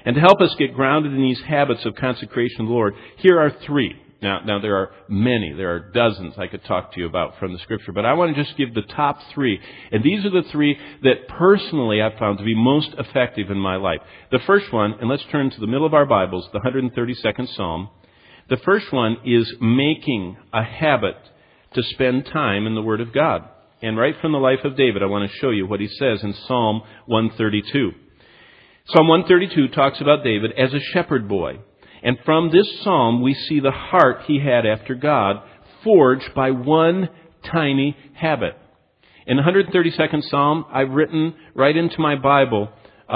And to help us get grounded in these habits of consecration to the Lord, here are three. Now there are many. There are dozens I could talk to you about from the Scripture. But I want to just give the top three. And these are the three that personally I've found to be most effective in my life. The first one, and let's turn to the middle of our Bibles, the 132nd Psalm. The first one is making a habit to spend time in the Word of God. And right from the life of David, I want to show you what he says in Psalm 132. Psalm 132 talks about David as a shepherd boy. And from this psalm, we see the heart he had after God, forged by one tiny habit. In the 132nd Psalm, I've written right into my Bible,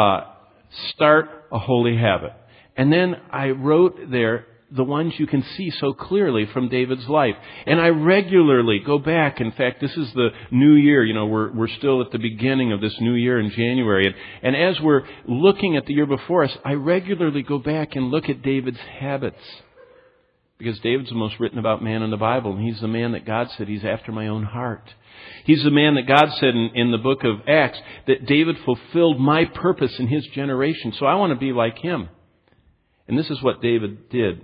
start a holy habit. And then I wrote there the ones you can see so clearly from David's life. And I regularly go back. In fact, this is the new year. You know, we're still at the beginning of this new year in January. And as we're looking at the year before us, I regularly go back and look at David's habits. Because David's the most written about man in the Bible. And he's the man that God said, he's after my own heart. He's the man that God said in the book of Acts that David fulfilled my purpose in his generation. So I want to be like him. And this is what David did.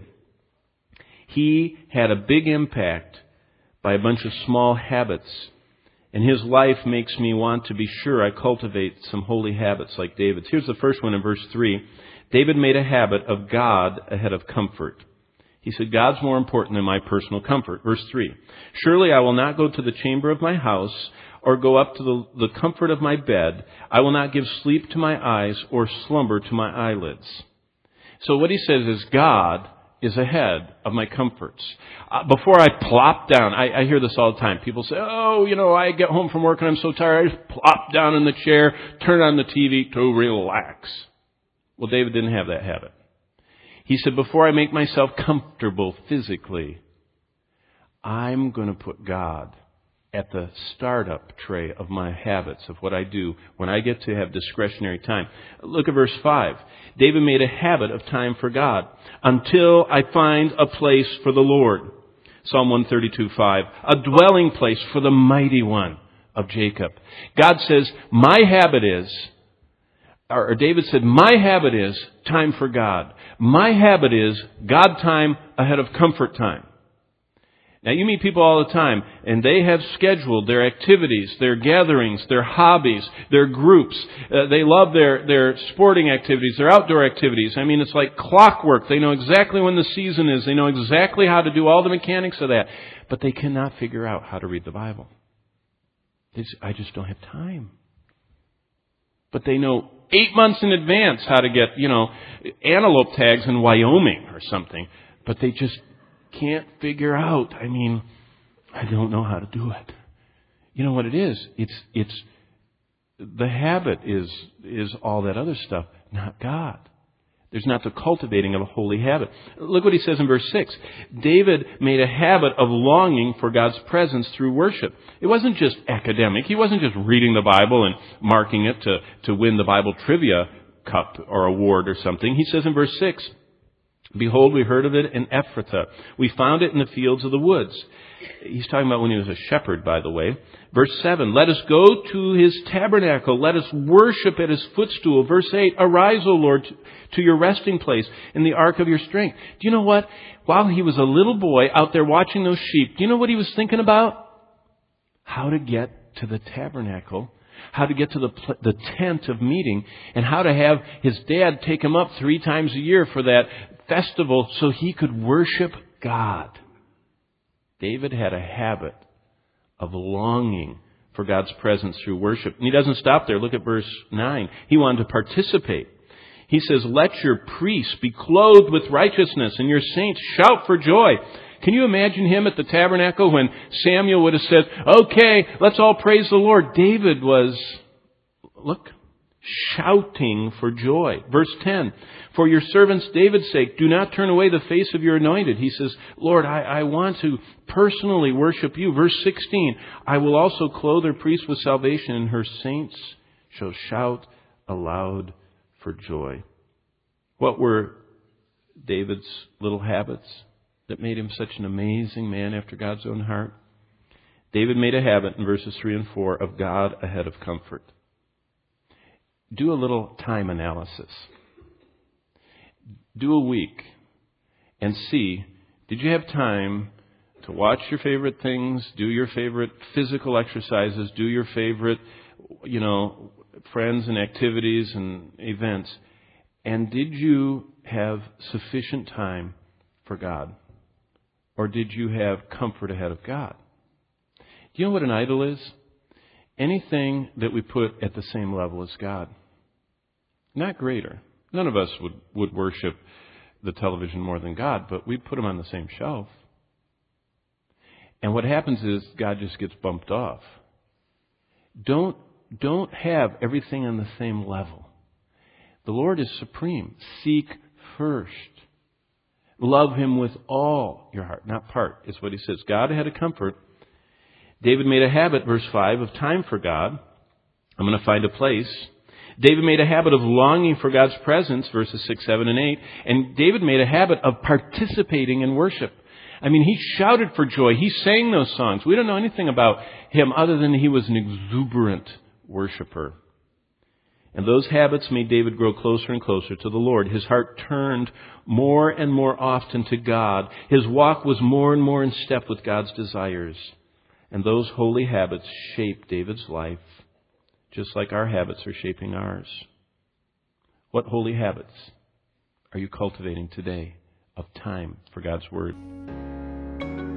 He had a big impact by a bunch of small habits. And his life makes me want to be sure I cultivate some holy habits like David's. Here's the first one in verse 3. David made a habit of God ahead of comfort. He said, God's more important than my personal comfort. Verse 3. Surely I will not go to the chamber of my house or go up to the comfort of my bed. I will not give sleep to my eyes or slumber to my eyelids. So what he says is God is ahead of my comforts. Before I plop down, I hear this all the time. People say, I get home from work and I'm so tired, I just plop down in the chair, turn on the TV to relax. Well, David didn't have that habit. He said, before I make myself comfortable physically, I'm going to put God at the startup tray of my habits, of what I do when I get to have discretionary time. Look at verse 5. David made a habit of time for God until I find a place for the Lord. Psalm 132:5. A dwelling place for the mighty one of Jacob. God says, my habit is, or David said, my habit is time for God. My habit is God time ahead of comfort time. Now, you meet people all the time, and they have scheduled their activities, their gatherings, their hobbies, their groups. They love their sporting activities, their outdoor activities. I mean, it's like clockwork. They know exactly when the season is. They know exactly how to do all the mechanics of that. But they cannot figure out how to read the Bible. I just don't have time. But they know 8 months in advance how to get, antelope tags in Wyoming or something. But they just can't figure out. I don't know how to do it. You know what it is? It's the habit is all that other stuff, not God. There's not the cultivating of a holy habit. Look what he says in verse 6. David made a habit of longing for God's presence through worship. It wasn't just academic. He wasn't just reading the Bible and marking it to win the Bible trivia cup or award or something. He says in verse 6, behold, we heard of it in Ephrathah. We found it in the fields of the woods. He's talking about when he was a shepherd, by the way. Verse 7, let us go to his tabernacle. Let us worship at his footstool. Verse 8, arise, O Lord, to your resting place in the ark of your strength. Do you know what? While he was a little boy out there watching those sheep, do you know what he was thinking about? How to get to the tabernacle, how to get to the tent of meeting, and how to have his dad take him up 3 times a year for that festival so he could worship God. David had a habit of longing for God's presence through worship. And he doesn't stop there. Look at verse 9. He wanted to participate. He says, let your priests be clothed with righteousness and your saints shout for joy. Can you imagine him at the tabernacle when Samuel would have said, okay, let's all praise the Lord? David was, shouting for joy. Verse 10, for your servant's David's sake, do not turn away the face of your anointed. He says, Lord, I want to personally worship you. Verse 16, I will also clothe her priests with salvation, and her saints shall shout aloud for joy. What were David's little habits that made him such an amazing man after God's own heart? David made a habit in verses 3 and 4 of God ahead of comfort. Do a little time analysis. do a week and see, did you have time to watch your favorite things, do your favorite physical exercises, do your favorite, friends and activities and events, and did you have sufficient time for God? Or did you have comfort ahead of God? Do you know what an idol is? Anything that we put at the same level as God. Not greater. None of us would worship the television more than God, but we put them on the same shelf. And what happens is God just gets bumped off. Don't have everything on the same level. The Lord is supreme. Seek first. Love Him with all your heart, not part, is what He says. God had a comfort. David made a habit, verse 5, of time for God. I'm going to find a place. David made a habit of longing for God's presence, verses 6, 7, and 8. And David made a habit of participating in worship. I mean, he shouted for joy. He sang those songs. We don't know anything about him other than he was an exuberant worshiper. And those habits made David grow closer and closer to the Lord. His heart turned more and more often to God. His walk was more and more in step with God's desires. And those holy habits shaped David's life, just like our habits are shaping ours. What holy habits are you cultivating today of time for God's Word?